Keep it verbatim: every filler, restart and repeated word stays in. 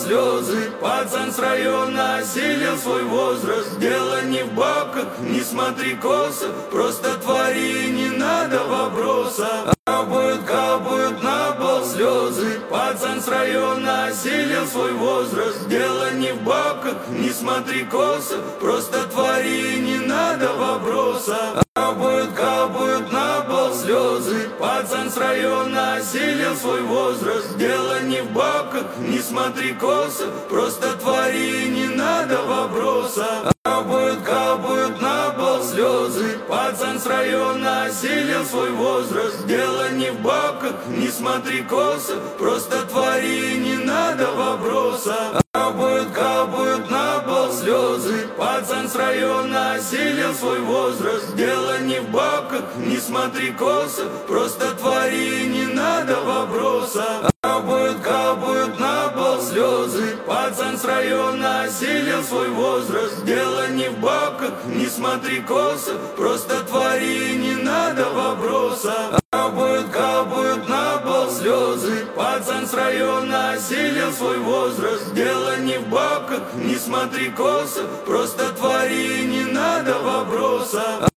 слезы. Пацан с района осилил свой возраст. Дело не в бабках, не смотри косо, просто твори, не надо вопроса. Капают, капают на пол слезы. Пацан с района осилил свой возраст. Дело не в бабках, не смотри косо, просто твори, не надо вопроса. Капают, капают на пол слезы. Пацан с района осилил свой возраст. Дело не в бабках, не смотри косо, просто твори, не надо вопроса. Капают, капают на пол слезы. Пацан с района осилил свой возраст. Дело не в бабках, не смотри косо, просто твори, не надо вопроса. Капают, капают на пол слезы. Пацан с района осилил свой возраст. Дело не в бабках, не смотри косо, просто твори, не надо вопроса. Капают, капают на пол слезы. Пацан с района осилил свой возраст. Дело не в бабках, не смотри косо, просто твори, не надо вопроса. Капают, капают на пол слезы. Пацан с района осилил свой возраст. Дело не в бабках, не смотри косо, просто твори, не надо вопроса.